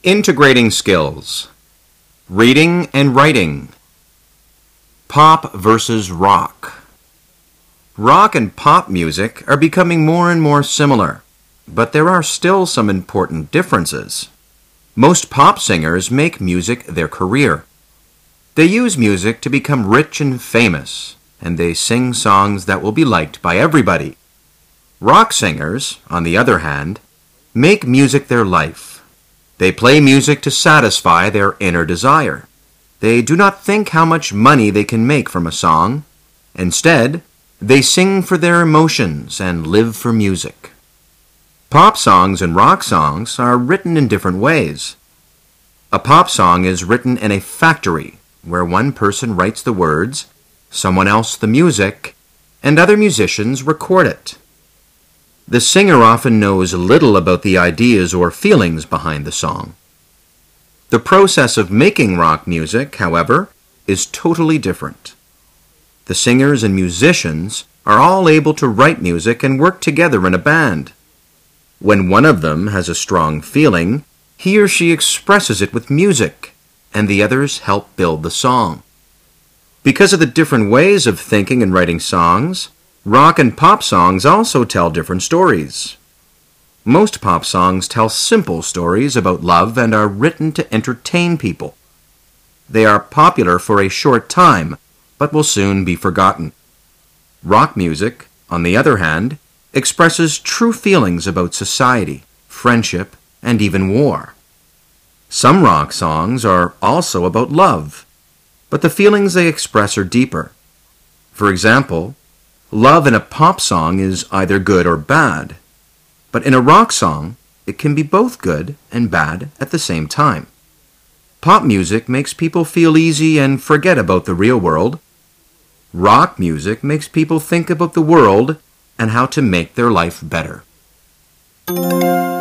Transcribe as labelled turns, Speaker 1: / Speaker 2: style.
Speaker 1: Integrating skills. Reading and writing. Pop versus rock. Rock and pop music are becoming more and more similar, but there are still some important differences. Most pop singers make music their career. They use music to become rich and famous, and they sing songs that will be liked by everybody. Rock singers, on the other hand, make music their life. They play music to satisfy their inner desire. They do not think how much money they can make from a song. Instead, they sing for their emotions and live for music. Pop songs and rock songs are written in different ways. A pop song is written in a factory where one person writes the words, someone else the music, and other musicians record it. The singer often knows little about the ideas or feelings behind the song. The process of making rock music, however, is totally different. The singers and musicians are all able to write music and work together in a band. When one of them has a strong feeling, he or she expresses it with music, and the others help build the song. Because of the different ways of thinking and writing songs, rock and pop songs also tell different stories. Most pop songs tell simple stories about love and are written to entertain people. They are popular for a short time, but will soon be forgotten. Rock music, on the other hand, expresses true feelings about society, friendship, and even war. Some rock songs are also about love, but the feelings they express are deeper. For example, love in a pop song is either good or bad, but in a rock song, it can be both good and bad at the same time. Pop music makes people feel easy and forget about the real world. Rock music makes people think about the world and how to make their life better.